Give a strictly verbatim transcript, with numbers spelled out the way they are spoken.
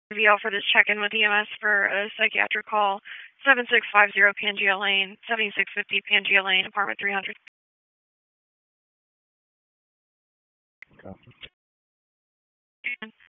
V L for this check-in with E M S for a psychiatric call. seven six five zero Pangea Lane, seventy-six fifty Pangea Lane, apartment three hundred. Copy.